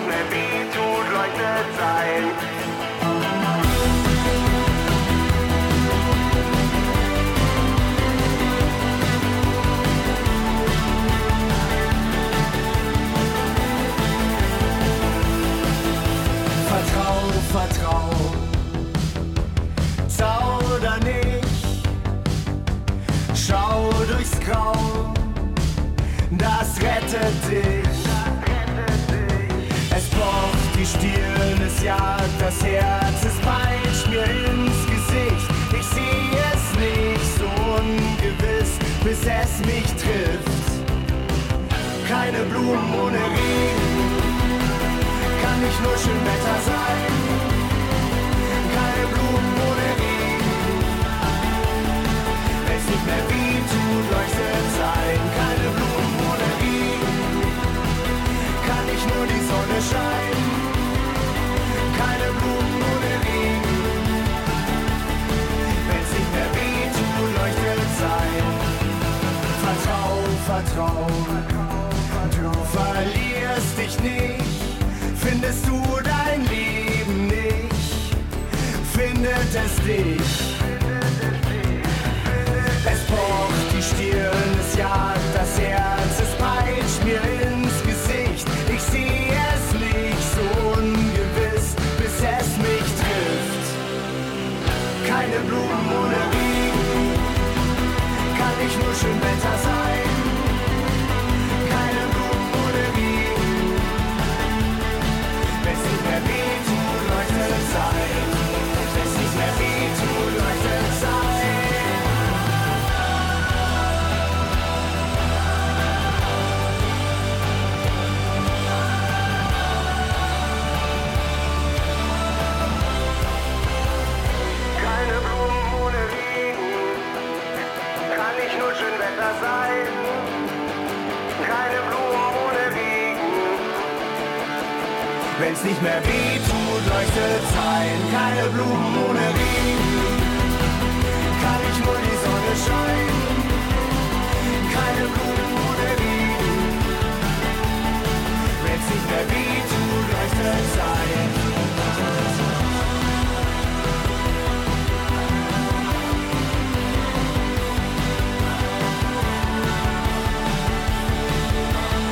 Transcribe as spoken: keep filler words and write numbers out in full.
nicht mehr wehtut, leuchtet sein. Vertrau, vertrau, zauder nicht, schau durchs Grau, das rettet dich. Es pocht die Stirn, es jagt das Herz, es peitscht mir ins Gesicht. Ich seh es nicht so ungewiss, bis es mich trifft. Keine Blumen ohne Regen, kann nicht nur schön Wetter sein. Keine Blumen ohne Regen, wenn's nicht mehr wehtut, leuchtet sein. Keine Blumen ohne Regen, kann nicht nur die Sonne scheinen. Keine Blumen ohne Regen, wenn's nicht mehr wehtut, leuchtet sein. Vertrau, vertrau, du verlierst dich nicht. Findest du dein Leben nicht, findet es dich. Es pocht die Stirn, es jagt das Herz, es peitscht mir ins Gesicht. Ich seh es nicht so ungewiss, bis es mich trifft. Keine Blumen ohne Regen, kann nicht nur schön Wetter sein. Keine Blumen ohne Regen, wenn's nicht mehr wehtut, leuchtet sein. Wenn's nicht mehr wehtut, leuchtet sein. Keine Blumen ohne Regen, kann nicht nur schön Wetter sein. Keine Blumen ohne Regen, Wenn's nicht mehr wehtut, leuchtet sein. Keine Blumen ohne Regen.